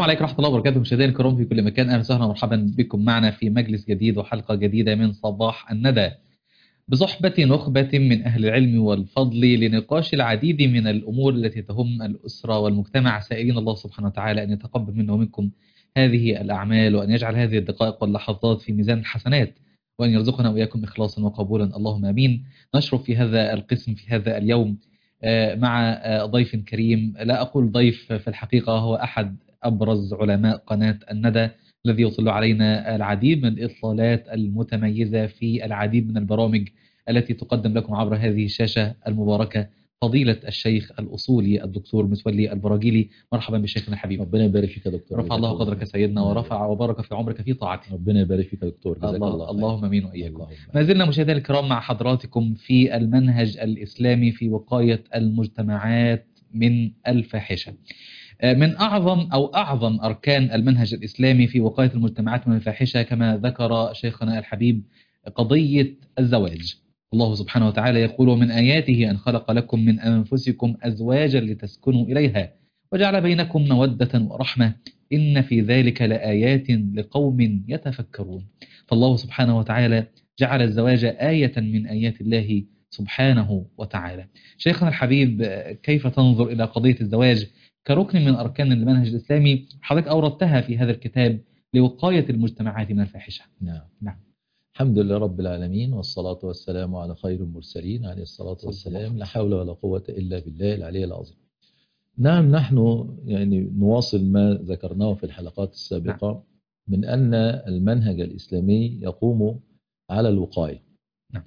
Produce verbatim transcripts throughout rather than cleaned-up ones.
عليكم ورحمة الله وبركاته. مشاهدينا الكرام في كل مكان، أهلا وسهلا ومرحبا بكم معنا في مجلس جديد وحلقة جديدة من صباح الندى بصحبة نخبة من أهل العلم والفضل لنقاش العديد من الأمور التي تهم الأسرة والمجتمع، سائلين الله سبحانه وتعالى أن يتقبل منا ومنكم هذه الأعمال، وأن يجعل هذه الدقائق واللحظات في ميزان الحسنات، وأن يرزقنا وإياكم إخلاصا وقبولا اللهم آمين. نشرف في هذا القسم في هذا اليوم مع ضيف كريم، لا أقول ضيف، في الحقيقة هو أحد أبرز علماء قناة الندى الذي يطل علينا العديد من الإطلالات المتميزة في العديد من البرامج التي تقدم لكم عبر هذه الشاشة المباركة، فضيلة الشيخ الأصولي الدكتور متولي البراجيلي. مرحبا بشيخنا الحبيب. ربنا يبارك فيك يا دكتور. رفع الله قدرك سيدنا ورفع وبارك في عمرك في طاعته. ربنا يبارك فيك يا دكتور. جزاك الله, الله اللهم امين واياكم. اللهم ما زلنا مشاهدينا الكرام مع حضراتكم في المنهج الإسلامي في وقاية المجتمعات من الفاحشة. من أعظم أو أعظم أركان المنهج الإسلامي في وقاية المجتمعات من الفاحشة كما ذكر شيخنا الحبيب قضية الزواج. الله سبحانه وتعالى يقول: ومن آياته أن خلق لكم من أنفسكم أزواجا لتسكنوا إليها وجعل بينكم مودة ورحمة إن في ذلك لآيات لقوم يتفكرون. فالله سبحانه وتعالى جعل الزواج آية من آيات الله سبحانه وتعالى. شيخنا الحبيب، كيف تنظر إلى قضية الزواج كركن من أركان المنهج الإسلامي حضرتك أوردتها في هذا الكتاب لوقاية المجتمعات من الفاحشة؟ نعم نعم. الحمد لله رب العالمين، والصلاة والسلام على خير المرسلين عليه الصلاة والسلام. لا حول ولا قوة إلا بالله العلي العظيم. نعم، نحن يعني نواصل ما ذكرناه في الحلقات السابقة. نعم. من أن المنهج الإسلامي يقوم على الوقاية. نعم.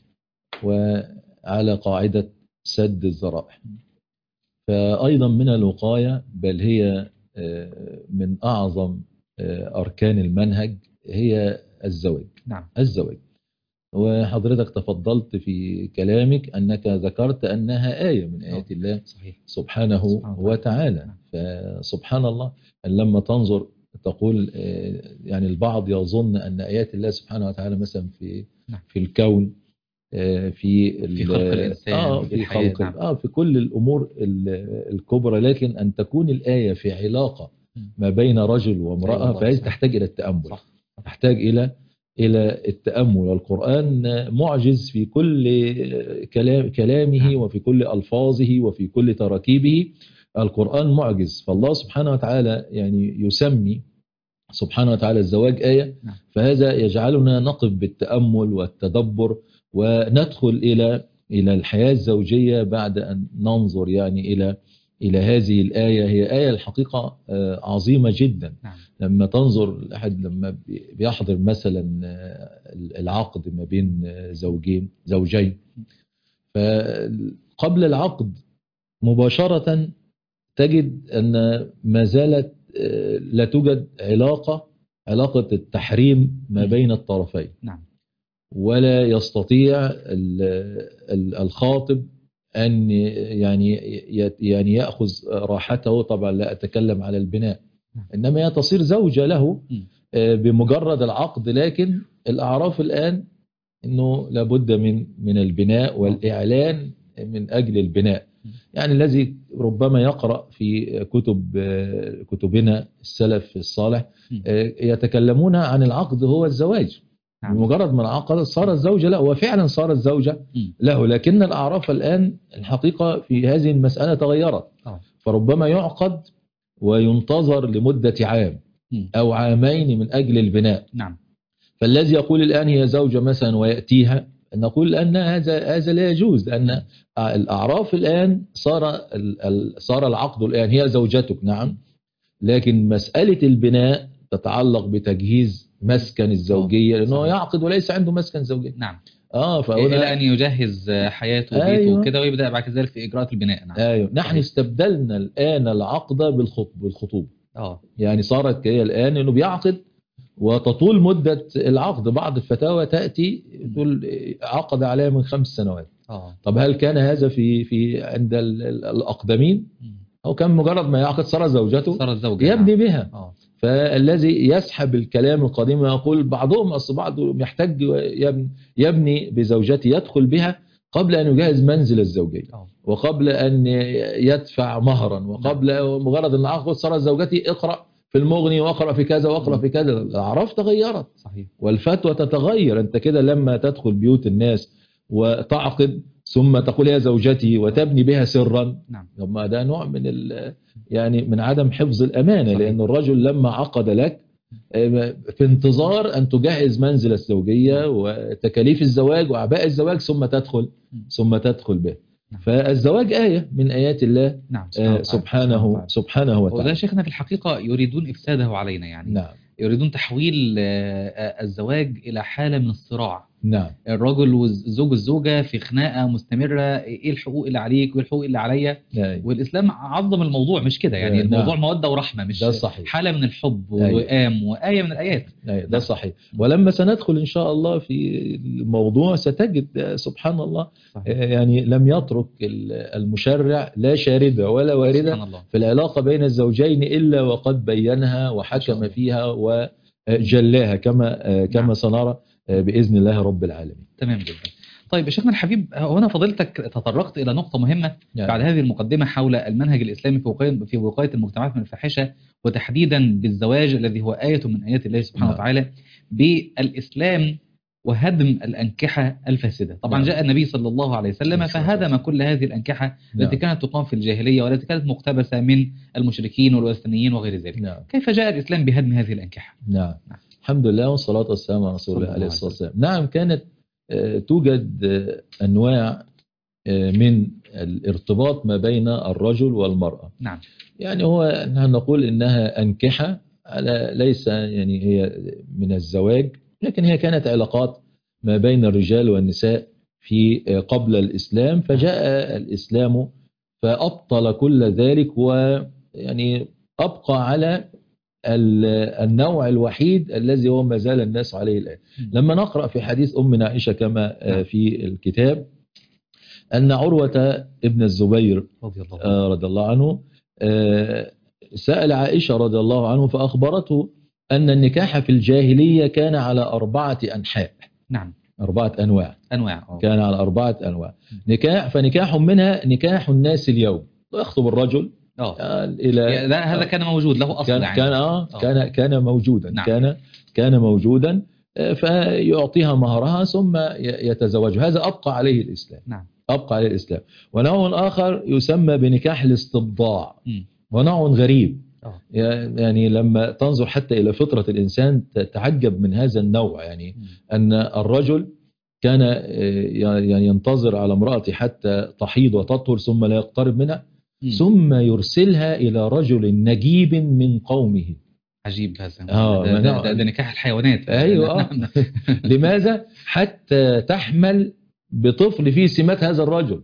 وعلى قاعدة سد الذرائع. فأيضا من الوقاية، بل هي من أعظم أركان المنهج، هي الزواج. نعم. الزواج. وحضرتك تفضلت في كلامك أنك ذكرت أنها آية من آيات الله صحيح. سبحانه, سبحانه وتعالى. فسبحان الله لما تنظر تقول يعني البعض يظن أن آيات الله سبحانه وتعالى مثلا في في الكون، في في خلق الإنسان، آه في خلق نعم. آه في كل الأمور الكبرى، لكن أن تكون الآية في علاقة ما بين رجل وامرأة فهذه تحتاج إلى التأمل. صح. تحتاج إلى إلى التأمل. القرآن معجز في كل كلام كلامه وفي كل ألفاظه وفي كل تراكيبه. القرآن معجز. فالله سبحانه وتعالى يعني يسمي سبحانه وتعالى الزواج آية، فهذا يجعلنا نقف بالتأمل والتدبر وندخل إلى إلى الحياة الزوجية بعد أن ننظر يعني إلى إلى هذه الآية. هي آية الحقيقة عظيمة جدا. نعم. لما تنظر أحد لما بيحضر مثلا العقد ما بين زوجين زوجين، فقبل العقد مباشرة تجد أن ما زالت لا توجد علاقة علاقة التحريم ما بين الطرفين. نعم. ولا يستطيع الخاطب أن يعني يعني يأخذ راحته. طبعا لا أتكلم على البناء، إنما هي تصير زوجة له بمجرد العقد. لكن الأعراف الآن أنه لابد من من البناء والإعلان من أجل البناء. يعني الذي ربما يقرأ في كتب كتبنا السلف الصالح يتكلمون عن العقد هو الزواج. بمجرد من عقد صارت زوجة له، وفعلا صارت زوجة له. لكن الأعراف الآن الحقيقة في هذه المسألة تغيرت. فربما يعقد وينتظر لمدة عام أو عامين من أجل البناء. نعم. فالذي يقول الآن هي زوجة مثلا ويأتيها، نقول أن هذا هذا لا يجوز، لأن الأعراف الآن صار صار العقد الآن هي زوجتك. نعم. لكن مسألة البناء تتعلق بتجهيز مسكن الزوجية، لأنه يعقد وليس عنده مسكن زوجي. نعم. آه فهنا إلى أن يجهز حياته وبيته أيوة. وكده، ويبدأ بعد ذلك في إجراءات البناء. نعم. أيوة. نحن صحيح. استبدلنا الآن العقد بالخطوبة. آه. يعني صارت هي الآن إنه بيعقد وتطول مدة العقد. بعض الفتاوى تأتي تقول عقد عليها من خمس سنوات. آه. طب هل كان هذا في في عند الأقدمين؟ أو كان مجرد ما يعقد صار زوجته صار الزوجة يبني بها. آه. فالذي يسحب الكلام القديم ويقول بعضهم أصل بعضه يحتاج يبني بزوجته يدخل بها قبل أن يجهز منزل الزوجية، أوه. وقبل أن يدفع مهرا، وقبل مجرد أن العقد صار زوجتي اقرأ في المغني واقرأ في كذا واقرأ في كذا. الأعراف تغيرت صحيح. والفتوى تتغير. أنت كده لما تدخل بيوت الناس وتعقد ثم تقول يا زوجتي وتبني بها سرا، نعم. ما ده نوع من ال يعني من عدم حفظ الأمانة. صحيح. لأن الرجل لما عقد لك في انتظار أن تجهز منزل الزوجية وتكاليف الزواج وأعباء الزواج ثم تدخل ثم تدخل به. فالزواج آية من آيات الله. نعم. سبحانه سبحانه, سبحانه وتعالى. وده شيخنا في الحقيقة يريدون إفساده علينا يعني. نعم. يريدون تحويل الزواج إلى حالة من الصراع. نعم. الرجل والزوج والزوجة في خناقة مستمرة، إيه الحقوق اللي عليك وإيه الحقوق اللي عليا. نعم. والإسلام عظم الموضوع مش كده يعني. نعم. الموضوع مودة ورحمة، مش ده صحيح. حالة من الحب أيوة. وقام وآية من الآيات. أيوة. ده صحيح. ولما سندخل إن شاء الله في الموضوع ستجد سبحان الله صحيح. يعني لم يترك المشرع لا شاردة ولا واردة في العلاقة بين الزوجين إلا وقد بينها وحكم فيها وجلاها كما كما سنرى بإذن الله رب العالمين. تمام جدا. طيب يا شيخنا الحبيب، هنا فضيلتك تطرقت إلى نقطة مهمة يعني. بعد هذه المقدمة حول المنهج الإسلامي في وقاية في وقاية المجتمعات من الفاحشة، وتحديدا بالزواج الذي هو آية من آيات الله سبحانه نعم. وتعالى، بالإسلام وهدم الأنكحة الفاسدة. طبعا نعم. جاء النبي صلى الله عليه وسلم فهدم كل هذه الأنكحة نعم. التي كانت تقام في الجاهلية والتي كانت مقتبسة من المشركين والوثنيين وغير ذلك. نعم. كيف جاء الإسلام بهدم هذه الأنكحة؟ نعم. نعم. الحمد لله والصلاة والسلام على رسول الله عليه الصلاة والسلام. نعم. كانت توجد أنواع من الارتباط ما بين الرجل والمرأة. نعم. يعني هو نقول إنها أنكحة، على ليس يعني هي من الزواج، لكن هي كانت علاقات ما بين الرجال والنساء في قبل الإسلام. فجاء الإسلام فأبطل كل ذلك، ويعني أبقى على النوع الوحيد الذي هو ما زال الناس عليه الآن. لما نقرأ في حديث أمنا عائشة كما في الكتاب أن عروة ابن الزبير رضي الله عنه سأل عائشة رضي الله عنه فأخبرته أن النكاح في الجاهلية كان على أربعة أنحاء. نعم. أربعة أنواع. أنواع أوه. كان على أربعة أنواع. نكاح فنكاح منها نكاح الناس اليوم، يخطب الرجل اه الى ده هذا كان موجود له اصل كان يعني. كان اه كان كان موجودا. نعم. كان كان موجودا فيعطيها مهرها ثم يتزوج. هذا ابقى عليه الاسلام. نعم. ابقى عليه الاسلام. ونوع اخر يسمى بنكاح الاستبضاع، م. ونوع غريب. أوه. يعني لما تنظر حتى الى فطرة الانسان تتعجب من هذا النوع. يعني م. ان الرجل كان يعني ينتظر على امرأته حتى تحيض وتطهر ثم لا يقترب منها، ثم يرسلها إلى رجل نجيب من قومه. عجيب هذا. آه ده, ده, ده, ده نكاح الحيوانات. أيوة. آه. لماذا؟ حتى تحمل بطفل فيه سمات هذا الرجل.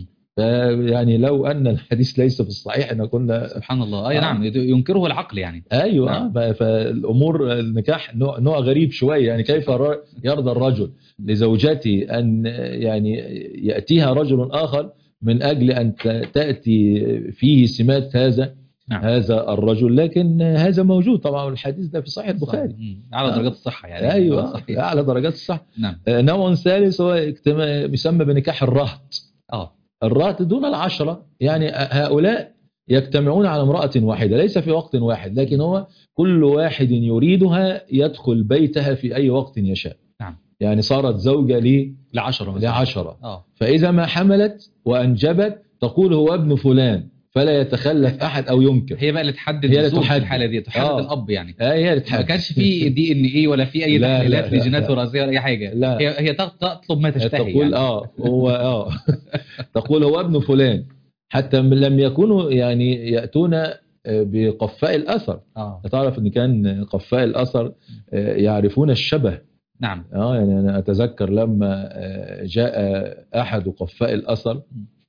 يعني لو أن الحديث ليس في الصحيح أن كنا سبحان الله. أي آه. نعم. ينكره العقل يعني. أيوة. نعم. آه. فالأمور النكاح نوع, نوع غريب شوية. يعني كيف يرضى الرجل لزوجته أن يعني يأتيها رجل آخر من أجل أن تأتي فيه سمات هذا نعم. هذا الرجل. لكن هذا موجود طبعا، الحديث ده في صحيح البخاري على درجات الصحة يعني. أيوة صحيح. على درجات الصحة. نعم. نوع ثالث هو يسمى بنكاح الرهط. آه. الرهط دون العشرة. يعني هؤلاء يجتمعون على امرأة واحدة ليس في وقت واحد، لكن هو كل واحد يريدها يدخل بيتها في أي وقت يشاء. نعم. يعني صارت زوجة لي لعشرة لعشرة. آه. فإذا ما حملت وأنجبت تقول هو ابن فلان فلا يتخلف أحد أو ينكر. هي بقى اللي تحدد الزوج في الحالة دي، تحدد آه. الأب يعني. آه هي اللي تحدد. ما كانش في دي ان ايه ولا في أي تحليلات لجينات وراثية ولا أي حاجة. لا. هي هي تطلب ما تشتهي. تقول يعني. آه هو آه تقول هو ابن فلان، حتى لم يكونوا يعني يأتون بقفاء الأثر. آه. تعرف أن كان قفاء الأثر يعرفون الشبه. نعم. اه يعني انا اتذكر لما جاء احد قفاء الاثر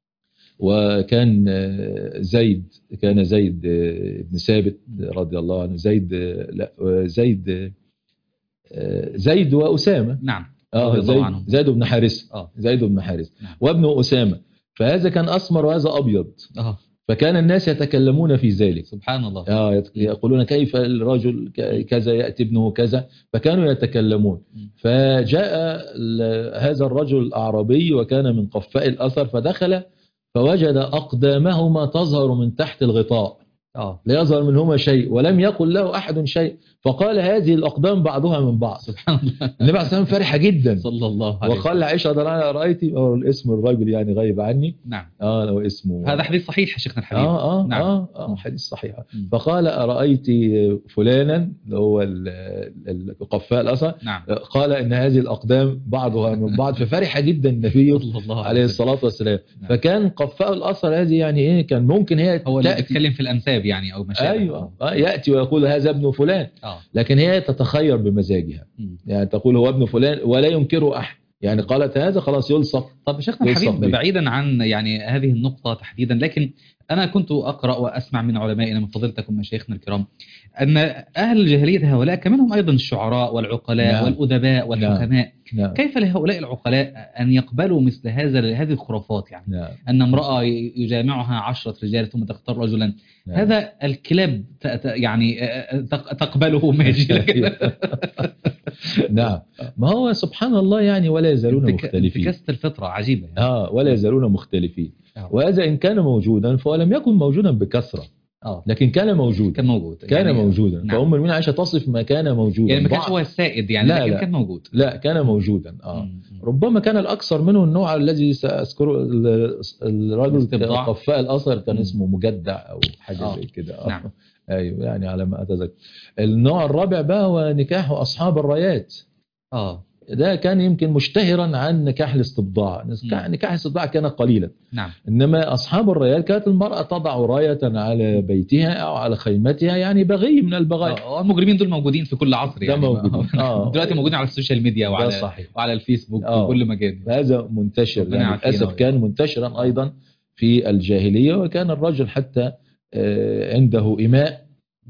وكان زيد كان زيد بن ثابت رضي الله عنه. زيد لا زيد زيد واسامه. نعم. اه زيد, زيد بن حارثه. اه زيد بن حارثه. نعم. وابن اسامه. فهذا كان اسمر وهذا ابيض. اه فكان الناس يتكلمون في ذلك. سبحان الله. آه يقولون كيف الرجل كذا يأتي ابنه كذا، فكانوا يتكلمون. فجاء هذا الرجل الأعرابي وكان من قفاء الأثر، فدخل فوجد أقدامهما تظهر من تحت الغطاء. اه لا يظهر منهما شيء ولم يقل له أحد شيء، فقال هذه الأقدام بعضها من بعض. سبحان الله. النبي عليه الصلاة والسلام فرح جدا صلى الله عليه وقال وسلم. لعائشة رضي الله عنها رأيتي، أو الاسم الرجل يعني غايب عني. نعم. اه لو اسمه هذا حديث صحيح يا شيخنا الحبيب. اه اه نعم. اه اه حديث صحيح. مم. فقال أرأيت فلانا اللي هو ال- ال- القفاء الأصل، نعم. قال إن هذه الأقدام بعضها من بعض، ففرح جدا النبي صلى الله عليه عليه وسلم. الصلاة والسلام. نعم. فكان قفاء الأصل هذه يعني إيه، كان ممكن هي هو اللي تأتي، بيتكلم في الأنساب يعني أو مشابه. أيوة آه، يأتي ويقول هذا ابن فلان، اه لكن هي تتخير بمزاجها، مم. يعني تقول هو ابن فلان ولا ينكره أحد، يعني قالت هذا خلاص يلصق. طب شيخنا يلصق الحبيب، به. بعيدا عن يعني هذه النقطة تحديدا، لكن أنا كنت أقرأ وأسمع من علمائنا من فضيلتكم مشايخنا الكرام أن أهل الجاهلية هؤلاء كمنهم أيضا الشعراء والعقلاء نعم. والأدباء والحكماء. نعم. كيف لهؤلاء العقلاء أن يقبلوا مثل هذا هذه الخرافات، يعني نعم. أن امرأة يجامعها عشرة رجال ثم تختار رجلا؟ نعم. هذا الكلاب ت- ت- يعني تق- تقبله ماجي لكن نعم. ما هو سبحان الله يعني ولا يزالون انتك- مختلفين. انتكاسة الفطرة عجيبة يعني. اه ولا يزالون مختلفين. آه. وهذا إن كان موجودا فهو لم يكن موجودا بكثرة، اه لكن كان موجودا. كان موجود كان يعني. موجودا. نعم. فأم المؤمنين عائشة تصف ما كان موجودا. يعني ما كانش بعض- هو السائد يعني، لا، لكن لا. كان موجود. لا كان موجودا. اه مم. ربما كان الأكثر منه النوع الذي سأذكره، ال- الرجل الاستبضاع. قفاء الأثر كان مم. اسمه مجدع أو حاجة آه. زي كده. آه. نعم. أيوه يعني على ما أتذكر. النوع الرابع بقى هو نكاح أصحاب الرايات. اه ده كان يمكن مشتهرا عن نكاح الاستبضاع. نكاح مم. نكاح الاستبضاع كان قليلا، نعم. إنما أصحاب الرايات كانت المرأة تضع راية على بيتها أو على خيمتها، يعني بغي من البغايا. آه، المجرمين دول موجودين في كل عصر ده يعني. موجودين. آه. دلوقتي موجودين على السوشيال ميديا ده وعلى صحيح. وعلى الفيسبوك آه. وكل مكان. هذا منتشر ربنا يعني، يعافينا للأسف كان وإياكم. منتشرا أيضا في الجاهلية. وكان الرجل حتى آه، عنده إماء،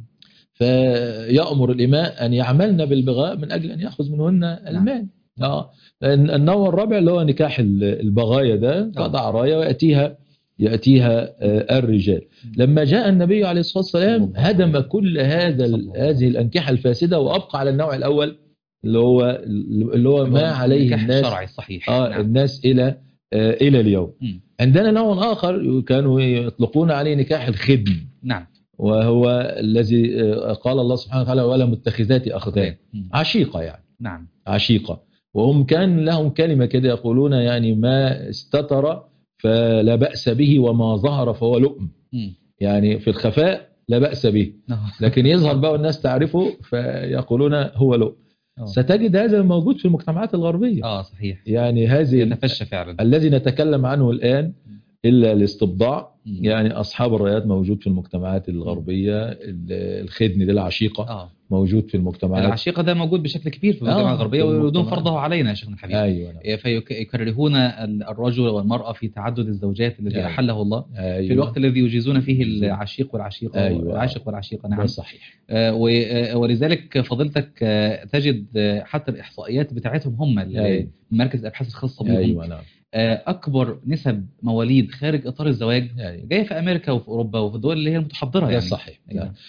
فيأمر الإماء أن يعملن بالبغاء من أجل أن يأخذ منهن المال. آه. النوع الرابع اللي هو نكاح البغايا، ده تضع راية ويأتيها يأتيها آه، الرجال. لما جاء النبي عليه الصلاة والسلام هدم كل هذا هذه الأنكحة الفاسدة، وأبقى على النوع الأول اللي هو اللي هو ما عليه النكاح الناس الشرعي الصحيح. آه نعم. الناس إلى آه إلى اليوم. مم. عندنا نوع آخر كانوا يطلقون عليه نكاح الخدم، نعم. وهو الذي آه قال الله سبحانه وتعالى ولا متخذات أخدان، مم. عشيقة يعني. نعم. عشيقة. وهم كان لهم كلمة كده يقولون يعني ما استتر فلا بأس به وما ظهر فهو لؤم. مم. يعني في الخفاء لا بأس به، لكن يظهر بقى والناس تعرفه فيقولون هو لؤم. أوه. ستجد هذا موجود في المجتمعات الغربية. اه صحيح. يعني هذه يتفشى فعلا. الذي نتكلم عنه الآن إلا الاستبضاع. مم. يعني أصحاب الرايات موجود في المجتمعات الغربية، الخدن ده العشيقة اه موجود في المجتمعات. العشيقة ده موجود بشكل كبير في المجتمعات آه، الغربية، في ويريدون المجتمعات. فرضه علينا يا شيخنا الحبيب. أيوة نعم. فيكرهون الرجل والمرأة في تعدد الزوجات الذي أيوة. أحله الله. أيوة. في الوقت الذي يجيزون فيه العشيق والعشيقة. أيوة. العاشق والعشيقة. ده نعم. صحيح. آه، و- آه، ولذلك فضيلتك آه، تجد آه، حتى الإحصائيات بتاعتهم هم اللي- أيوة. مركز الأبحاث الخاصة بهم. أيوة نعم. آه، أكبر نسب مواليد خارج إطار الزواج أيوة. جاية في أمريكا وفي أوروبا وفي الدول اللي هي المتحضرة ده يعني. صحيح. أيوة. نعم.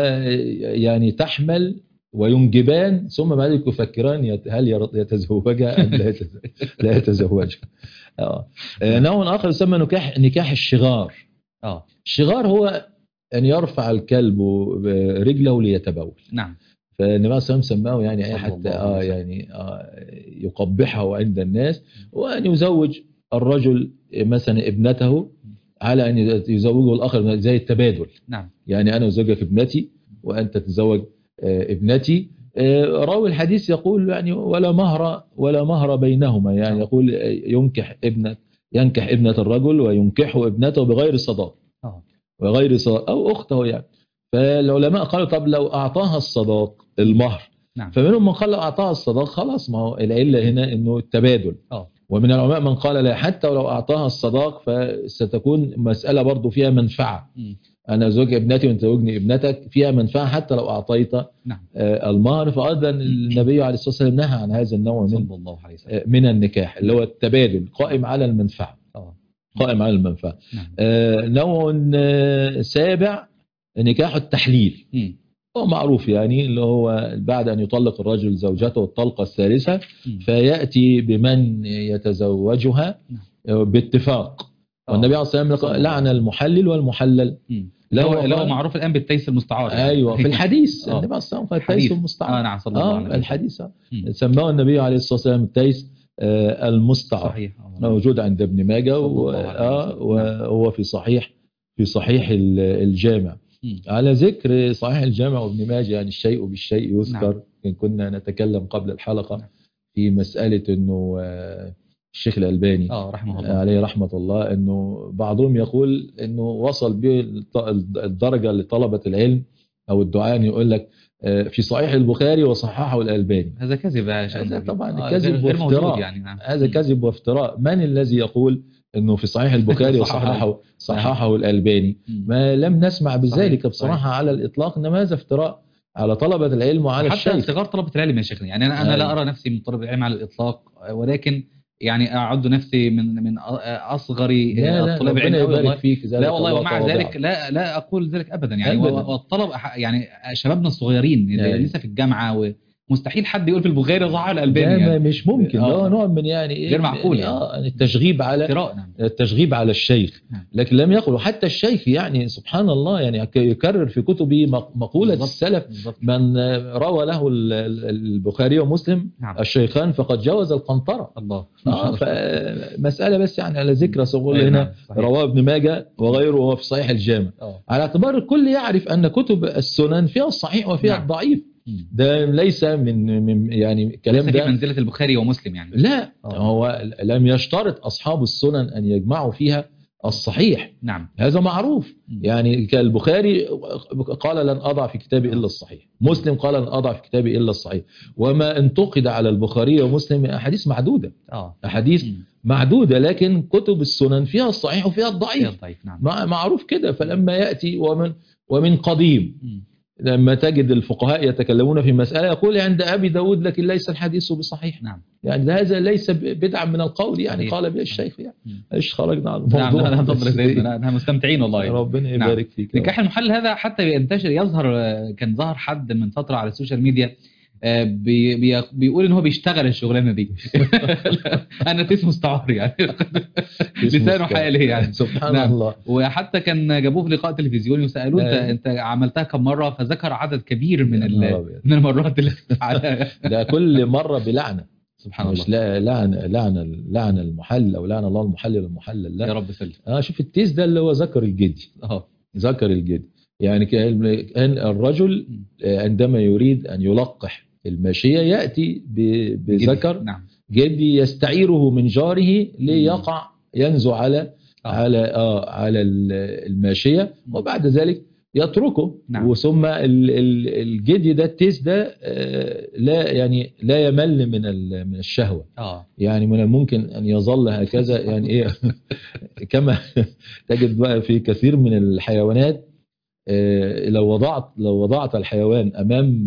ويعني تحمل وينجبان ثم بعد يفكران يت- هل ير- يتزوجها أم لا يتز- لا يتزوجها. آه. آه، نوع آخر يسمى نكاح نكاح الشغار. اه الشغار هو أن يرفع الكلب رجله ليتبول. نعم. فالنبي صلى الله عليه وسلم سماه يعني أي صلى حتى الله عليه آه وسلم. يعني آه يقبحه عند الناس، وأن يزوج الرجل مثلا ابنته على أن يزوجه الآخر زي التبادل. نعم. يعني أنا أزوجك ابنتي وأنت تتزوج آه ابنتي. آه راوي الحديث يقول يعني ولا مهر ولا مهر بينهما، يعني آه. يقول ينكح ابنة ينكح ابنة الرجل وينكحه ابنته بغير صداق اه وغير صداق أو أخته يعني. فالعلماء قالوا طب لو أعطاها الصداق المهر. نعم. فمنهم من قال لو أعطاها الصداق خلاص، ما هو العلة هنا إنه التبادل. اه ومن العلماء من قال لا، حتى ولو أعطاها الصداق فستكون مسألة برضو فيها منفعة. مم. أنا زوج ابنتي وأنت زوجني ابنتك، فيها منفعة حتى لو أعطيت نعم. آه المهر. فأيضا النبي عليه الصلاة والسلام نهى عن هذا النوع من صلى الله عليه وسلم. آه من النكاح اللي هو التبادل قائم على المنفعة. اه قائم على المنفعة. نعم. آه نوع آه سابع نكاح التحليل. مم. هو معروف يعني اللي هو بعد أن يطلق الرجل زوجته الطلقة الثالثة مم. فيأتي بمن يتزوجها نعم. باتفاق. والنبي عليه الصلاة والسلام لعن المحلل والمحلل. اللي هو اللي هو معروف الآن بالتيس المستعار يعني. ايوه في الحديث النبي عليه الصلاة والسلام قال التيس المستعار. اه نعم صلى الله عليه وسلم. الحديث سماه النبي عليه الصلاة والسلام التيس آه المستعار. صحيح. موجود عند ابن ماجه وهو في صحيح في صحيح الجامع. م. على ذكر صحيح الجامع وابن ماجه يعني الشيء بالشيء يذكر. نعم. كنا نتكلم قبل الحلقة نعم. في مسألة انه الشيخ الألباني آه رحمه الله عليه رحمة الله انه بعضهم يقول انه وصل به الدرجة لطلبة العلم او الدعاء يقول لك في صحيح البخاري وصححه الألباني. هذا كذب يا شيخ. هذا طبعا كذب وافتراء يعني. نعم. هذا كذب وافتراء. من الذي يقول انه في صحيح البخاري وصححه صححه الألباني؟ ما لم نسمع بذلك بصراحة على الإطلاق، انما هذا افتراء على طلبة العلم وعلى الشيخ. حتى صغار طلبة العلم يا شيخنا يعني انا انا لا ارى نفسي من طلبة العلم على الإطلاق، ولكن يعني اعد نفسي من من اصغر طلاب العلم. والله فيك لا والله ومع ذلك لا لا اقول ذلك ابدا يعني. والطلب يعني شبابنا الصغيرين اللي لسه في الجامعه مستحيل حد يقول في البخاري وصححه الألباني يعني. مش ممكن. ده آه. نوع من يعني ايه غير معقول يعني. اه التشغيب على نعم. التشغيب على الشيخ نعم. لكن لم يقل. حتى الشيخ يعني سبحان الله يعني يكرر في كتبه مقولة بالضبط. السلف بالضبط. من روى له البخاري ومسلم نعم. الشيخان فقد جاوز القنطرة. الله آه فمسألة بس يعني على ذكر سأقول هنا نعم. رواه ابن ماجه وغيره وهو في صحيح الجامع. أوه. على اعتبار الكل يعرف أن كتب السنن فيها الصحيح وفيها نعم. الضعيف. ده ليس من, من يعني كلام ده في منزلة البخاري ومسلم يعني. لا أوه. هو لم يشترط أصحاب السنن أن يجمعوا فيها الصحيح. نعم. هذا معروف. يعني كالبخاري قال لن أضع في كتابي إلا الصحيح، مسلم قال لن أضع في كتابي إلا الصحيح، وما انتقد على البخاري ومسلم أحاديث معدودة. آه. أحاديث م. معدودة، لكن كتب السنن فيها الصحيح وفيها الضعيف. الضعيف نعم. معروف كده. فلما يأتي ومن ومن قديم م. لما تجد الفقهاء يتكلمون في مسألة يقول عند أبي داود لكن ليس الحديث بصحيح. نعم. يعني هذا ليس بدعا من القول يعني. قال به الشيخ يعني. ايش خرجنا عن الموضوع. نعم نعم نعم نعم مستمتعين والله. ربنا يبارك نعم. فيك. نكاح المحلل هذا حتى ينتشر يظهر. كان ظهر حد من فترة على السوشيال ميديا بي بي بيقول ان هو بيشتغل الشغلانه دي. انا اسمه مستعار يعني. لسانه حالي يعني. سبحان نعم. الله. وحتى كان جابوه في لقاء تلفزيوني وسالوه انت انت عملتها كم مره، فذكر عدد كبير من من المرات اللي فعلها. ده كل مره بلعنه. سبحان الله. مش لا لعن لعن لعن المحلل او لعن الله المحلل المحلل. لا يا رب سلم. اه شوف التيس ده اللي هو ذكر الجدي. اه ذكر الجدي يعني كان الرجل عندما يريد ان يلقح الماشية يأتي بذكر جدي. نعم. جدي يستعيره من جاره ليقع ينزو على آه. على آه على الماشية وبعد ذلك يتركه. نعم. وثم الجدي ده التيس ده آه لا يعني لا يمل من من الشهوة. آه. يعني من الممكن أن يظل هكذا يعني إيه كما تجد بقى في كثير من الحيوانات. لو وضعت لو وضعت الحيوان امام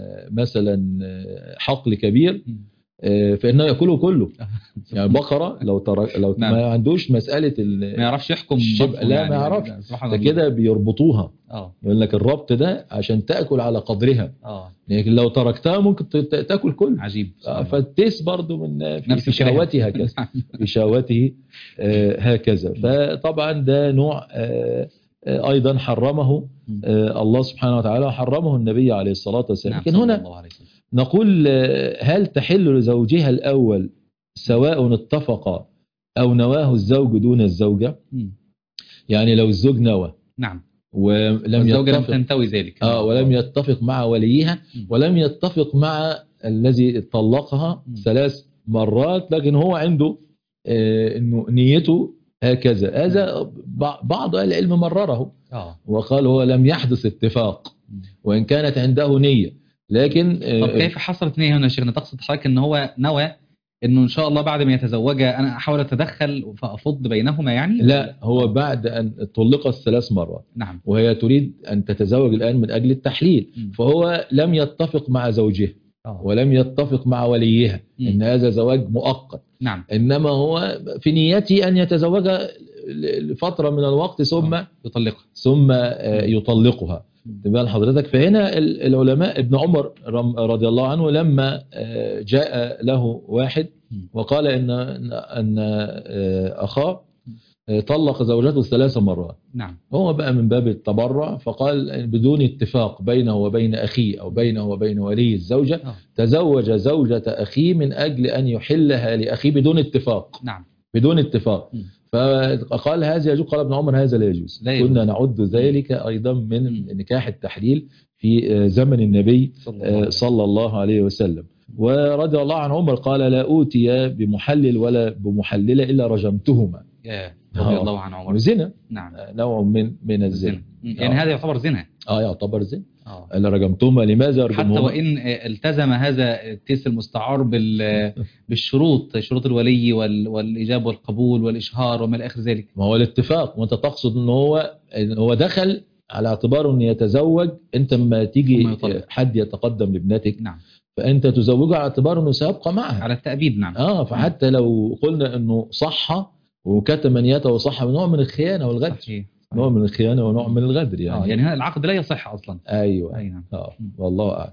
مثلا حقل كبير فانه ياكله كله. يعني بقره لو ترك لو نعم. ما عندوش مساله ما يعرفش يحكم لا يعني ما يعرفش ده كده بيربطوها. اه يقول لك الربط ده عشان تاكل على قدرها. اه لكن لو تركتها ممكن تاكل كله. عجيب. آه فالتيس برضو من في, في شهوته هكذا. في شهوته آه هكذا. فطبعا ده نوع آه أيضا حرمه الله سبحانه وتعالى وحرمه النبي عليه الصلاة والسلام. لكن هنا نقول هل تحل لزوجها الأول سواء اتفق أو نواه الزوج دون الزوجة؟ يعني لو الزوج نوى نعم ولم الزوجة لم تنتوي ذلك آه ولم يتفق مع وليها ولم يتفق مع الذي طلقها ثلاث مرات، لكن هو عنده آه إنه نيته هكذا. هذا بعض أهل العلم مرره آه. وقال هو لم يحدث اتفاق وإن كانت عنده نية. لكن طب كيف حصلت نية هنا يا شيخنا؟ تقصد حضرتك ان هو نوى انه ان شاء الله بعد ما يتزوجها انا احاول اتدخل فافض بينهما يعني؟ لا هو بعد ان طلقت ثلاث مرات نعم. وهي تريد ان تتزوج الان من اجل التحليل م. فهو لم يتفق مع زوجها آه. ولم يتفق مع وليها م. ان هذا زواج مؤقت. نعم. انما هو في نيته ان يتزوجها لفترة من الوقت ثم آه. يطلقها ثم آه يطلقها. تبقى حضرتك. فهنا العلماء ابن عمر رضي الله عنه لما جاء له واحد وقال ان ان اخاه طلق زوجته ثلاث مرات. نعم. هو بقى من باب التبرع فقال بدون اتفاق بينه وبين أخيه أو بينه وبين ولي الزوجة أوه. تزوج زوجة أخيه من أجل أن يحلها لأخيه بدون اتفاق. نعم. بدون اتفاق. م. فقال هذا يجوز. قال ابن عمر هذا لا يجوز. لا يجوز. كنا نعد ذلك أيضا من نكاح التحليل في زمن النبي صلى الله عليه وسلم. ورضي الله عن عمر قال لا أوتي بمحلل ولا بمحللة إلا رجمتهما. رضي الله عن عمر. زنا. نعم. نوع من من الزنا. يعني هذا يعتبر زنا. اه يعتبر زنا. اللي رجمتهما لماذا رجمتهما؟ حتى وإن التزم هذا التيس المستعار بال بالشروط، شروط الولي وال... والإجابة والقبول والإشهار وما إلى آخر ذلك. ما هو الاتفاق، وأنت تقصد إن هو هو دخل على اعتبار إنه يتزوج. أنت لما تيجي حد يتقدم لابنتك نعم. فأنت تزوجه على اعتبار إنه سيبقى معها على التأبيد. نعم. اه فحتى لو قلنا إنه صح وكتم نيته وصح نوع من الخيانة والغدر. صحيح. نوع من الخيانة ونوع من الغدر يعني. اه يعني هذا العقد لا يصح أصلا. أيوة. أي نعم. اه والله أعلم.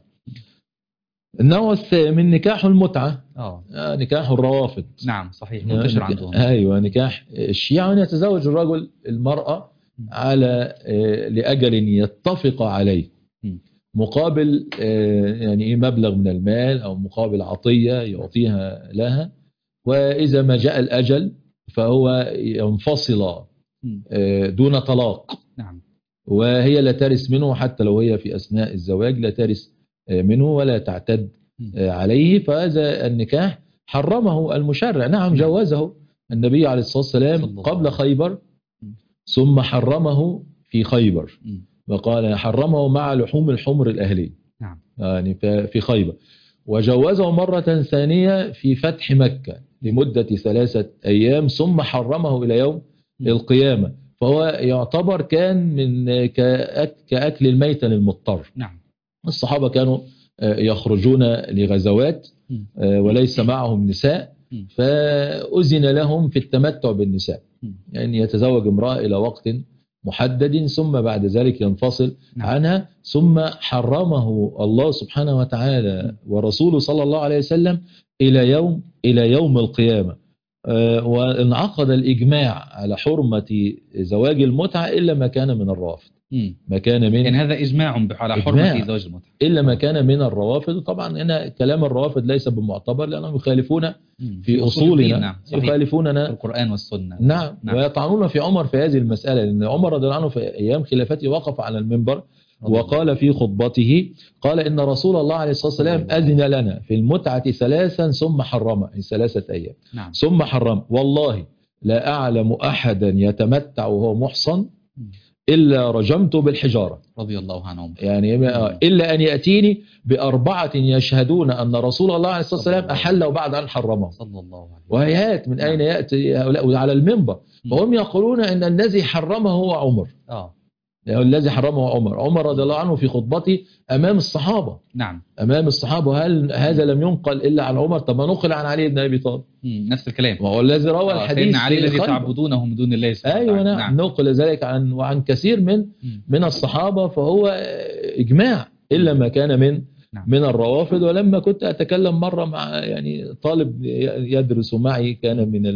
النوع الثامن نكاح المتعة. اه نكاح الروافض. نعم صحيح منتشر عندهم. أيوة نكاح الشيعة أن يتزوج الرجل المرأة على لأجل يتفق عليه مقابل يعني مبلغ من المال أو مقابل عطية يعطيها لها، وإذا ما جاء الأجل فهو ينفصل دون طلاق. نعم. وهي لا ترث منه حتى لو هي في أثناء الزواج لا ترث منه ولا تعتد عليه. فهذا النكاح حرمه المشرع. نعم جوزه النبي عليه الصلاة والسلام قبل خيبر ثم حرمه في خيبر، وقال حرمه مع لحوم الحمر الأهلي. نعم. يعني في خيبر. وجوزه مرة ثانية في فتح مكة لمدة ثلاثة أيام ثم حرمه إلى يوم القيامة. فهو يعتبر كان من كأكل الميتة للمضطر. نعم. الصحابة كانوا يخرجون لغزوات وليس معهم نساء، فأذن لهم في التمتع بالنساء، يعني يتزوج امرأة إلى وقت محدد ثم بعد ذلك ينفصل نعم. عنها. ثم حرمه الله سبحانه وتعالى ورسوله صلى الله عليه وسلم إلى يوم إلى يوم القيامة. وانعقد الإجماع على حرمة زواج المتعة إلا ما كان من الروافض. ما كان من يعني هذا إجماع على حرمة زواج المتعة إلا ما كان من الروافض. وطبعا هنا كلام الروافض ليس بمعتبر لأنهم يخالفون في أصولنا. نعم. يخالفوننا في القرآن والسنة. نعم. نعم. ويطعنون في عمر في هذه المسألة، لأن عمر رضي الله عنه في أيام خلافته وقف على المنبر وقال في خطبته قال إن رسول الله عليه الصلاة والسلام أذن لنا في المتعة ثلاثا ثم حرم ثلاثة أيام. نعم. ثم حرم والله لا أعلم أحدا يتمتع وهو محصن إلا رجمته بالحجارة. رضي الله عنهم. يعني إلا أن يأتيني بأربعة يشهدون أن رسول الله عليه الصلاة والسلام أحل وبعد أن حرمه. صلى الله عليه وسلم. وهيات من أين يأتي هؤلاء على المنبر وهم يقولون أن الذي حرمه هو عمر. آه. الذي حرمه عمر. عمر رضي الله عنه في خطبته أمام الصحابة. نعم. أمام الصحابة. هل هذا لم ينقل إلا عن عمر؟ طب ما نقل عن علي بن أبي طالب. نفس الكلام. وهو الذي روى آه الحديث علي الذي تعبدونه من دون الله سبحانه أيوة نعم. نعم. نقل ذلك عن وعن كثير من م. من الصحابة. فهو إجماع إلا ما كان من نعم. من الروافض. ولما كنت أتكلم مرة مع يعني طالب يدرس معي كان من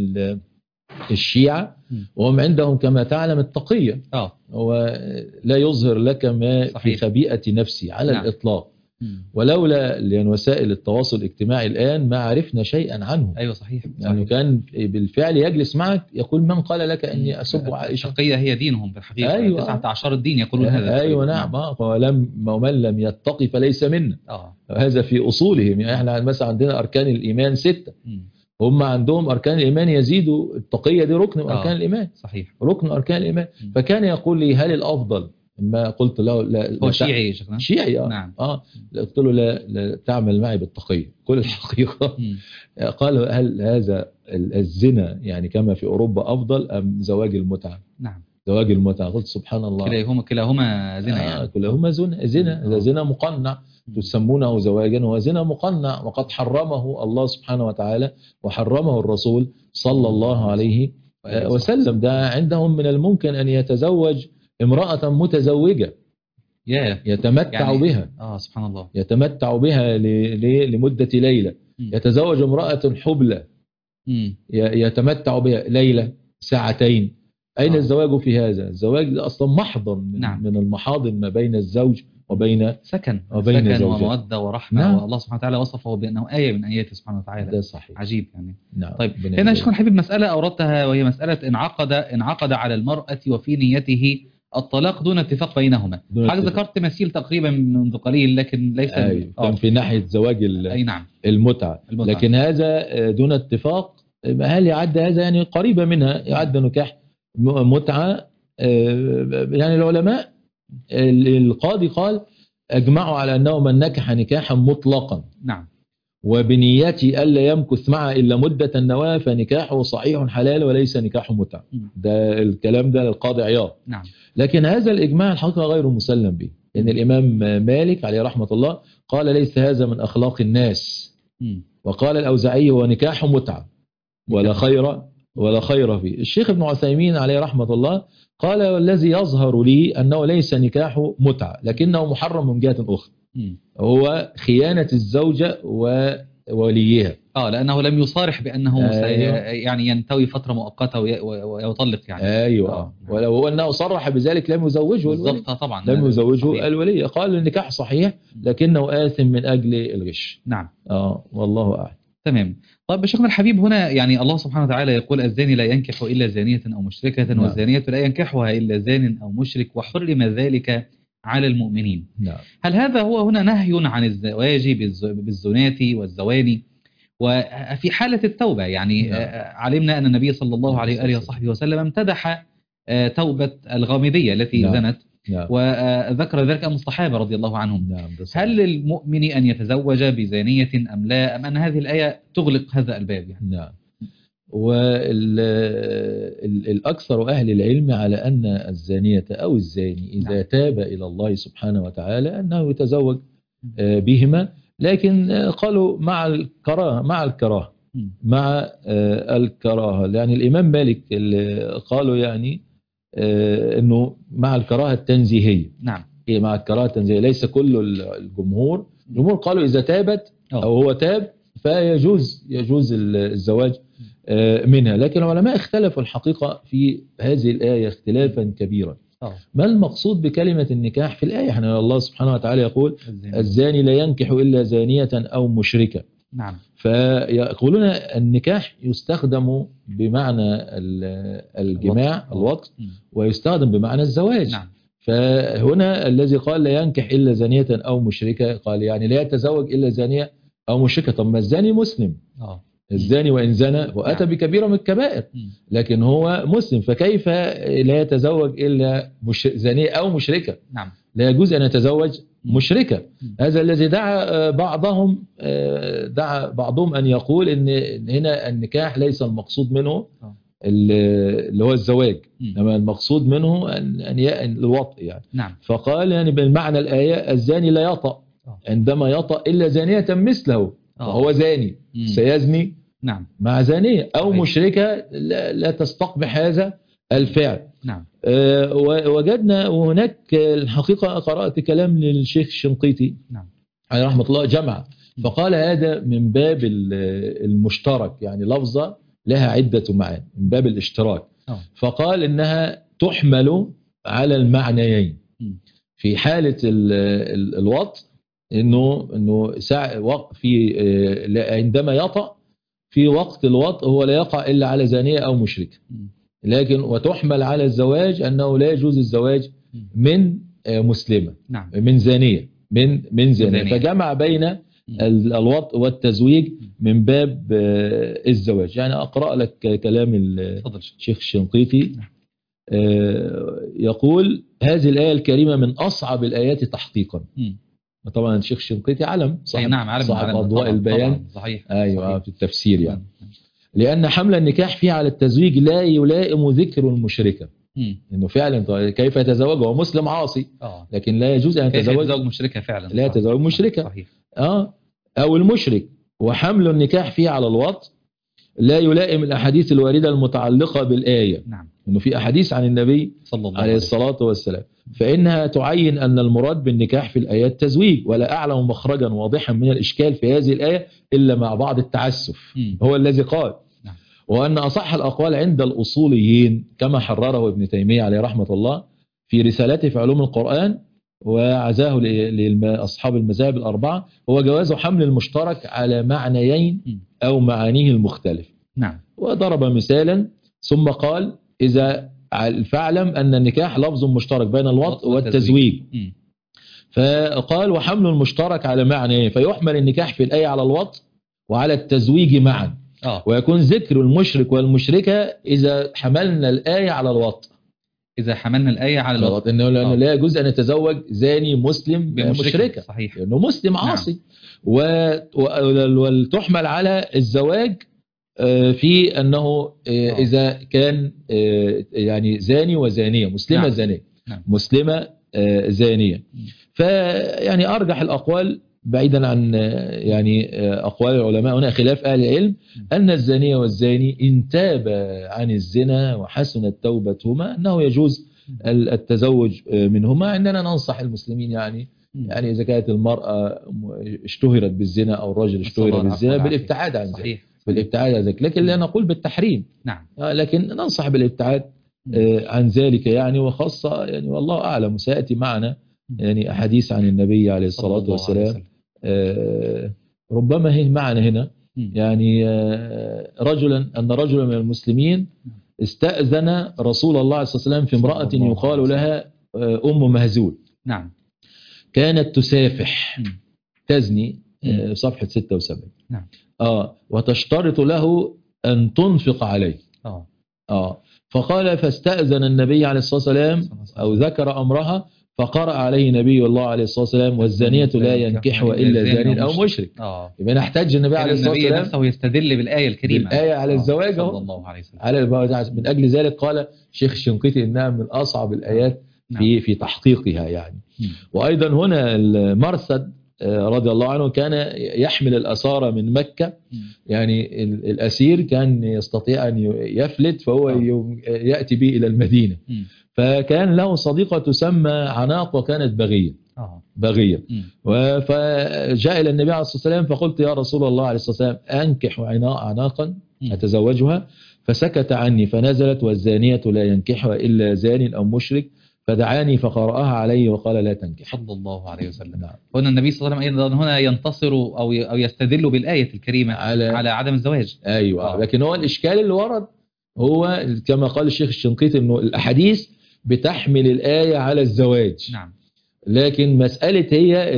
الشيعة وهم عندهم كما تعلم التقية. اه ولا يظهر لك ما صحيح. في خبيئة نفسي على نعم. الإطلاق. مم. ولولا لأن وسائل التواصل الاجتماعي الآن ما عرفنا شيئا عنه. أيوة صحيح. يعني كان بالفعل يجلس معك يقول من قال لك أني أسب عائشة. التقية هي دينهم بالحقيقة. أيوة. تسعة عشر الدين يقولون هذا. أيوة نعم. نعم. ولم ومن لم يتقي فليس منا. آه. هذا في أصولهم. يعني احنا مثلا عندنا أركان الإيمان ستة. مم. هم عندهم أركان الإيمان يزيدوا التقية دي ركن من أركان آه. الإيمان. صحيح. ركن أركان الإيمان. م. فكان يقول لي هل الأفضل ما قلت له لا هو شيعي شكرا. شيعي آه. نعم. آه قلت له لا, لا تعمل معي بالتقية كل الحقيقة. قال هل هذا الزنا يعني كما في أوروبا أفضل أم زواج المتعة؟ نعم. زواج المتعة. قلت سبحان الله كلاهما كلاهما زنا. آه. يعني كلاهما زنا. زنا إذا زنا مقنع تسمونه زواجا هو زنا مقنع وقد حرمه الله سبحانه وتعالى وحرمه الرسول صلى الله عليه وسلم. ده عندهم من الممكن أن يتزوج امرأة متزوجة يتمتع يعني بها. آه سبحان الله. يتمتع بها لمدة ليلة. يتزوج امرأة حبلى يتمتع بها ليلة ساعتين أين آه. الزواج في هذا؟ الزواج أصلا محضن من, نعم. من المحاضن ما بين الزوج وبين سكن وبين سكن زوجته. ومودة ورحمة. نعم. والله سبحانه وتعالى وصفه بأنه آية من آياته سبحانه وتعالى. ده صحيح. عجيب يعني. نعم. طيب هنا شيخنا الحبيب مسألة أوردتها، وهي مسألة انعقد انعقد على المرأة وفي نيته الطلاق دون اتفاق بينهما. حضرتك ذكرت مثيل تقريبا منذ قليل لكن ليس أيوة. كان في ناحية زواج أي نعم. المتعة. المتعة، لكن هذا دون اتفاق. هل يعد هذا؟ يعني قريبة منها، يعد نكاح متعة. يعني العلماء القاضي قال أجمعوا على أنه من نكح نكاحا مطلقا نعم وبنيتي ألا يمكث معه إلا مدة النواة فنكاحه صحيح حلال وليس نكاح متعة. ده الكلام ده للقاضي عياض. نعم. لكن هذا الإجماع الحقيقة غير مسلم به، لأن الإمام مالك عليه رحمة الله قال ليس هذا من أخلاق الناس. م. وقال الأوزاعي هو نكاح متعة ولا خير ولا خير فيه. الشيخ ابن عثيمين عليه رحمة الله قال والذي يظهر لي أنه ليس نكاح متعة لكنه محرم من جهة أخرى، م. هو خيانة الزوجة ووليها. اه لأنه لم يصارح بأنه أيوة. يعني ينتوي فترة مؤقتة ويطلق يعني. أيوة آه. ولو أنه صرح بذلك لم يزوجه بالضبط طبعا لم يزوجه الولي. قال النكاح صحيح لكنه آثم من أجل الغش. نعم. آه والله أعلم. تمام. طيب شيخنا الحبيب هنا يعني الله سبحانه وتعالى يقول الزاني لا ينكح إلا زانية أو مشركة. نعم. والزانية لا ينكحها إلا زان أو مشرك وحرم ذلك على المؤمنين. نعم. هل هذا هو هنا نهي عن الزواج بالزنات والزواني وفي حالة التوبة؟ يعني نعم. علمنا أن النبي صلى الله عليه وآله وصحبه وسلم امتدح توبة الغامدية التي نعم. زنت نعم. وذكر ذلك أم الصحابة رضي الله عنهم. نعم. هل للمؤمن أن يتزوج بزانية أم لا، أم أن هذه الآية تغلق هذا الباب يعني؟ نعم. والأكثر أهل العلم على أن الزانية أو الزاني إذا نعم. تاب إلى الله سبحانه وتعالى أنه يتزوج بهما، لكن قالوا مع الكراهة مع الكراهة مع الكراهة. يعني الإمام مالك قالوا يعني أنه مع الكراهة التنزيهية. نعم. إيه مع الكراهة التنزيهية، ليس كل الجمهور. الجمهور قالوا إذا تابت أو هو تاب فيجوز يجوز الزواج منها. لكن العلماء اختلفوا الحقيقة في هذه الآية اختلافا كبيرا. أوه. ما المقصود بكلمة النكاح في الآية؟ احنا الله سبحانه وتعالى يقول الزاني, الزاني لا ينكح إلا زانية أو مشركة. نعم. فيقولون النكاح يستخدم بمعنى الجماع الوطء ويستخدم بمعنى الزواج. نعم. فهنا الذي قال لا ينكح إلا زانية أو مشركة قال يعني لا يتزوج إلا زانية أو مشركة. طب ما الزاني مسلم. أوه. الزاني وإن زنى وأتى بكبيرة من الكبائر لكن هو مسلم، فكيف لا يتزوج إلا مش زانية أو مشركة؟ نعم. لا يجوز أن يتزوج مشركة. هذا الذي دعا بعضهم دعا بعضهم أن يقول إن هنا النكاح ليس المقصود منه اللي هو الزواج، إنما المقصود منه أن أن الوطء يعني. نعم. فقال يعني بالمعنى الآية الزاني لا يطأ عندما يطأ إلا زانية مثله وهو زاني سيزني نعم. مع زانية أو مشركة لا, لا تستقبح هذا الفعل. نعم. أه وجدنا وهناك الحقيقة قرأت كلام للشيخ الشنقيطي نعم. عليه رحمة الله جمع فقال هذا من باب المشترك، يعني لفظة لها عدة معاني من باب الاشتراك. أوه. فقال إنها تحمل على المعنيين. م. في حالة الوطء إنه إنه وقت في عندما يطأ في وقت الوطء هو لا يقع إلا على زانية أو مشركة، لكن وتحمل على الزواج أنه لا يجوز الزواج من مسلمة. نعم. من زانية من من زانية، فجمع بين الوطء والتزويج من باب الزواج. يعني أقرأ لك كلام الشيخ الشنقيطي يقول هذه الآية الكريمة من أصعب الآيات تحقيقا. م. طبعا الشيخ الشنقيطي علم صاحب, نعم علم صاحب علم أضواء طبعًا البيان. طبعًا صحيح. أيوة صحيح. في التفسير يعني. لأن حمل النكاح فيه على التزويج لا يلائم ذكر المشركة. م. إنه فعلا كيف يتزوج وهو مسلم عاصي آه. لكن لا يجوز أن يتزوج يتزوج مشركة فعلا. لا يتزوج مشركة. صحيح. آه أو المشرك. وحمل النكاح فيه على الوطء لا يلائم الأحاديث الواردة المتعلقة بالآية. نعم. إنه في أحاديث عن النبي صلى الله عليه الصلاة والسلام فإنها تعين أن المراد بالنكاح في الآيات تزويج، ولا أعلم مخرجا واضحا من الإشكال في هذه الآية إلا مع بعض التعسف. م. هو الذي قال. نعم. وأن أصح الأقوال عند الأصوليين كما حرره ابن تيمية عليه رحمة الله في رسالته في علوم القرآن وعزاه لأصحاب المذاهب الأربعة، هو جواز حمل المشترك على معنيين أو معانيه المختلف. نعم. وضرب مثالا ثم قال إذا فاعلم أن النكاح لفظ مشترك بين الوطء والتزويج، فقال وحمل المشترك على معنى، فيحمل النكاح في الآية على الوطء وعلى التزويج معا. آه. ويكون ذكر المشرك والمشركة إذا حملنا الآية على الوطء، إذا حملنا الآية على الوطء، إنه لأنه لا يجوز أن يتزوج زاني مسلم بمشركة، صحيح، لأنه مسلم عاصي. نعم. وتحمل على الزواج في أنه إذا كان يعني زاني وزانية، مسلمة، نعم. زانية، نعم. مسلمة زانية. فيعني أرجح الأقوال بعيدا عن يعني أقوال العلماء، هنا خلاف أهل العلم، أن الزانية والزاني إن تاب عن الزنا وحسنت توبتهما أنه يجوز التزوج منهما. عندنا ننصح المسلمين يعني يعني إذا كانت المرأة اشتهرت بالزنا أو الرجل اشتهر بالزنا بالابتعاد عن ذلك، بالابتعاد عن ذلك، لكن لا نقول بالتحريم، نعم. لكن ننصح بالابتعاد عن ذلك يعني، وخاصة يعني والله أعلم سيأتي معنا يعني أحاديث عن النبي عليه الصلاة والسلام، ربما هي معنا هنا يعني رجلا أن رجلا من المسلمين استأذن رسول الله عليه الصلاة والسلام في امرأة يقال لها أم مهزول، نعم. كانت تسافح تزني، صفحة ستة وسبعين، نعم. آه وتشترط له أن تنفق عليه. آه. آه فقال فاستأذن النبي عليه الصلاة والسلام أو ذكر أمرها، فقرأ عليه نبي الله عليه الصلاة والسلام والزانية لا ينكحها إلا زان أو مشرك. آه. يبقى نحتاج النبي عليه الصلاة والسلام النبي نفسه يستدل بالآية الكريمة، بالآية على الزواج صلى الله عليه وسلم. على من أجل ذلك قال شيخ الشنقيطي إنها من أصعب الآيات في في تحقيقها يعني. وأيضا هنا المرثد رضي الله عنه كان يحمل الأسارة من مكة، يعني الأسير كان يستطيع أن يفلت فهو يأتي به إلى المدينة، فكان له صديقة تسمى عناق وكانت بغية بغية فجاء إلى النبي عليه الصلاة والسلام فقلت يا رسول الله عليه الصلاة والسلام أنكح عناقا أتزوجها، فسكت عني فنزلت والزانية لا ينكحها إلا زان أو مشرك، فدعاني فقرأها عليه وقال لا تنكح. صلى الله عليه وسلم. نعم. هنا النبي صلى الله عليه وسلم أيضا هنا ينتصر أو أو يستدل بالآية الكريمة على, على عدم الزواج. أيوة. آه. لكن هو الإشكال اللي ورد هو كما قال الشيخ الشنقيطي إنه الأحاديث بتحمل الآية على الزواج. نعم. لكن مسألة هي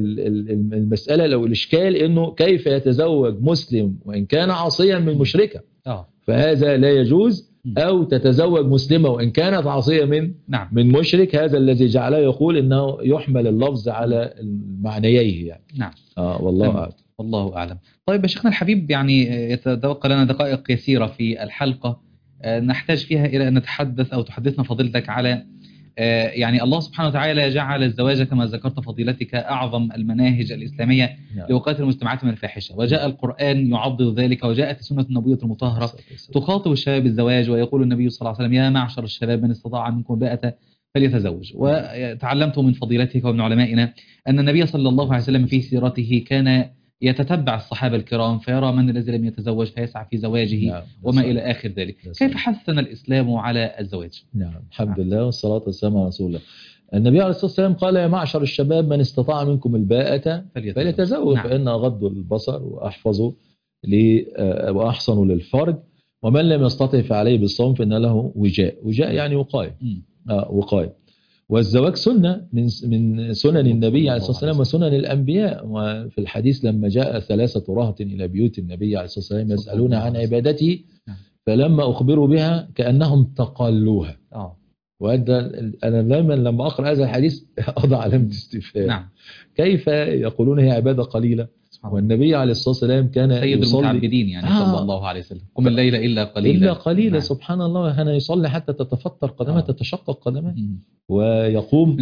المسألة لو الإشكال إنه كيف يتزوج مسلم وإن كان عاصيا من مشركة، آه. فهذا لا يجوز، أو تتزوج مسلمة وإن كانت عاصية من نعم. من مشرك، هذا الذي جعله يقول إنه يحمل اللفظ على معنييه يعني. نعم. آه والله أعلم. والله أعلم. طيب يا شيخنا الحبيب، يعني يتبقى لنا دقائق يسيرة في الحلقة نحتاج فيها إلى أن نتحدث أو تحدثنا فضيلتك على يعني الله سبحانه وتعالى جعل الزواج كما ذكرت فضيلتك أعظم المناهج الإسلامية نعم. لوقاية المجتمعات من الفاحشة، وجاء القرآن يعضد ذلك، وجاءت السنة النبوية المطهرة تخاطب الشباب بالزواج، ويقول النبي صلى الله عليه وسلم يا معشر الشباب من استطاع منكم الباءة فليتزوج. وتعلمت من فضيلتك ومن علمائنا أن النبي صلى الله عليه وسلم في سيرته كان يتتبع الصحابة الكرام فيرى من الذي لم يتزوج فيسعى في زواجه، نعم. وما إلى آخر ذلك. كيف حثنا الإسلام على الزواج؟ نعم الحمد لله والصلاة والسلام على رسول الله. النبي عليه الصلاة والسلام قال يا معشر الشباب من استطاع منكم الباءة فليتزوج، نعم. فإن أغض البصر وأحفظ وأحصن للفرج، ومن لم يستطع فعليه بالصوم فإن له وجاء. وجاء يعني وقاية، آه وقاية. والزواج سنة من من سنن النبي عليه الصلاة والسلام وسنن الأنبياء. وفي الحديث لما جاء ثلاثة رهط إلى بيوت النبي عليه الصلاة والسلام يسألون عن عبادته فلما أخبروا بها كأنهم تقلوها. آه. وأنا دائما لما أقرأ هذا الحديث أضع علامة استفهام، نعم. كيف يقولون هي عبادة قليلة والنبي عليه الصلاة والسلام كان سيد المتعبدين يعني آه. صلى الله عليه وسلم قم الليل إلا قليلا إلا قليلا، نعم. سبحان الله، هنا يصلي حتى تتفطر قدمه، آه. تتشقق قدمه، ويقوم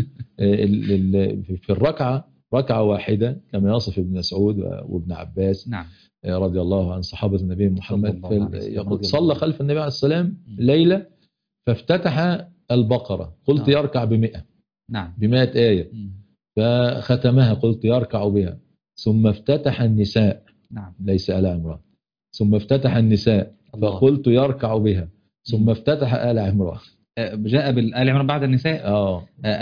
في الركعة ركعة واحدة كما يصف ابن مسعود وابن عباس، نعم. رضي الله عن صحابة النبي محمد. يقول صلى خلف النبي عليه السلام ليلة فافتتح البقرة قلت آه. يركع بمئة، نعم. بمئة آية، فختمها قلت يركع بها، ثم افتتح النساء، نعم. ليس آل عمران، ثم افتتح النساء فقلت يركع بها ثم افتتح آل عمران. جاء بالآل عمران بعد النساء. اه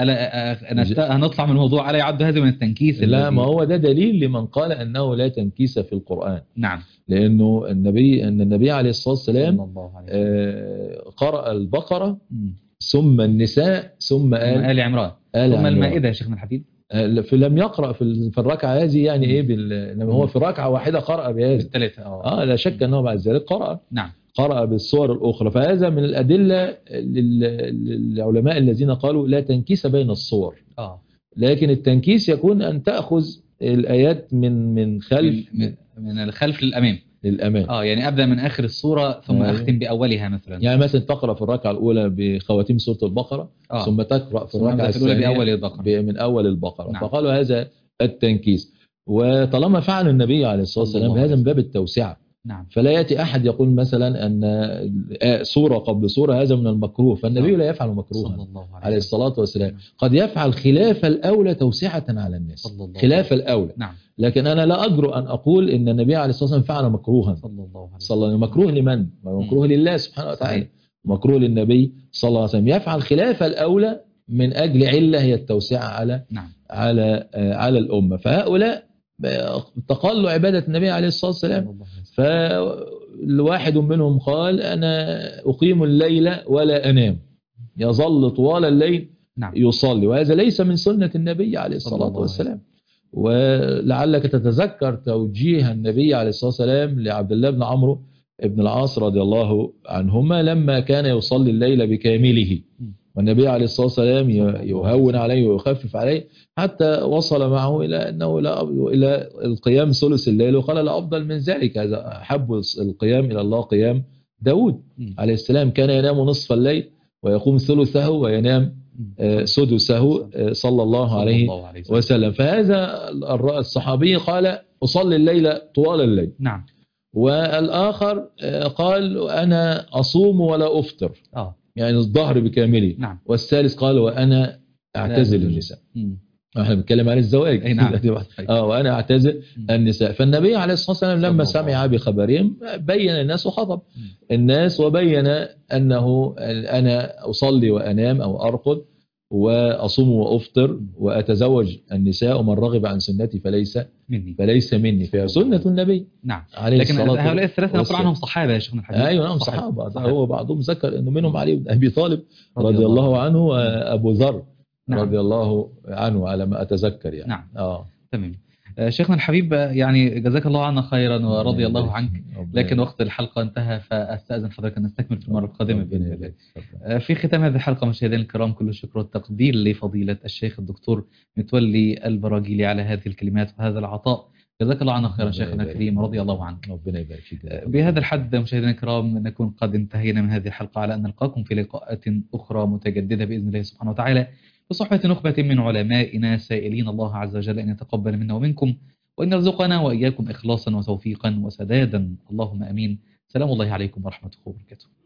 ألا هنطلع من الموضوع ألا يعد هذا من التنكيس؟ لا، ما هو ده دليل لمن قال أنه لا تنكيس في القرآن. نعم. لأنه النبي أن النبي عليه الصلاة والسلام صلى الله عليه آه قرأ البقرة ثم النساء ثم آل, آل عمران آل ثم عمران. المائدة يا شيخنا الحبيب. فلم يقرأ في في الركعة هذه يعني ايه بال... انما هو في ركعة واحدة قرأ بهذا بالثلاثة. اه اه لا شك انه بعد ذلك قرأ. نعم. قرأ بالصور الأخرى. فهذا من الأدلة للعلماء الذين قالوا لا تنكيس بين الصور. اه لكن التنكيس يكون أن تأخذ الآيات من من خلف من, من الخلف للأمام للأمام. اه يعني أبدأ من آخر الصورة ثم آه. أختم بأولها مثلا. يعني مثلا تقرأ في الركعة الأولى بخواتيم سورة البقرة آه. ثم تقرأ في الركعة الثانية بأول البقرة. من أول البقرة. نعم. فقالوا هذا التنكيس. وطالما فعل النبي عليه الصلاة والسلام هذا من باب التوسعة. نعم. فلا يأتي أحد يقول مثلا أن سورة قبل سورة هذا من المكروه، فالنبي لا يفعل مكروها عليه الصلاة والسلام. قد يفعل خلاف الأولى توسعة على الناس، خلاف الأولى. نعم. لكن أنا لا أجرؤ أن أقول إن النبي عليه الصلاة والسلام فعل مكروها صلى الله عليه وسلم. صلى مكروه لمن؟ مكروه لله سبحانه وتعالى. مكروه للنبي صلى الله عليه وسلم. يفعل خلاف الأولى من أجل علة هي التوسعة على نعم. على على الأمة. فهؤلاء تقلوا عبادة النبي عليه الصلاة والسلام. فالواحد منهم قال أنا أقيم الليل ولا أنام، يظل طوال الليل نعم. يصلي، وهذا ليس من سنة النبي عليه الصلاة والسلام. ولعلك تتذكر توجيه النبي عليه الصلاة والسلام لعبد الله بن عمرو بن العاص رضي الله عنهما لما كان يصلي الليل بكامله، والنبي عليه الصلاة والسلام يهون عليه ويخفف عليه حتى وصل معه إلى أنه لا إلى القيام ثلث الليل، وقال لا أفضل من ذلك. هذا أحب القيام إلى الله قيام داود عليه السلام، كان ينام نصف الليل ويقوم ثلثه وينام سدسه صلى الله عليه وسلم. فهذا الصحابي قال أصلي الليل طوال الليل. نعم. والآخر قال أنا أصوم ولا أفطر آه. يعني الظهر بكامله. نعم. والثالث قال وأنا أعتزل النساء. احنا بنتكلم عن الزواج. نعم. اه وانا اعتزل النساء. فالنبي عليه الصلاه والسلام لما سمع بخبرهم بين الناس وخطب الناس وبين انه انا اصلي وانام او ارقد واصوم وافطر واتزوج النساء، ومن رغب عن سنتي فليس مني فليس مني فهي سنه النبي. نعم. عليه لكن الصلاه والسلام. هؤلاء الثلاثه نقول عنهم صحابه يا شيخنا الحبيب. ايوه نعم صحابه. هو بعضهم ذكر انه منهم علي بن ابي طالب رضي الله عنه وابو ذر نعم. رضي الله عنه على ما أتذكر يعني. نعم. آه. تمام. شيخنا الحبيب يعني جزاك الله عنا خيرا ورضي الله عنك، لكن وقت الحلقة انتهى، فأستأذن حضرتك أن نستكمل في المرة القادمة بإذن الله. في ختام هذه الحلقة مشاهدينا الكرام كل الشكر والتقدير لفضيلة الشيخ الدكتور متولي البراجيلي على هذه الكلمات وهذا العطاء. جزاك الله عنا خيرا شيخنا الكريم رضي الله عنك. ربنا يبارك فيك. بهذا الحد مشاهدينا الكرام نكون قد انتهينا من هذه الحلقة، على أن نلقاكم في لقاءات أخرى متجددة بإذن الله سبحانه وتعالى بصحبة نخبة من علمائنا سائلين الله عز وجل أن يتقبل منا ومنكم، وأن يرزقنا وإياكم إخلاصا وتوفيقا وسدادا، اللهم أمين. سلام الله عليكم ورحمة الله وبركاته.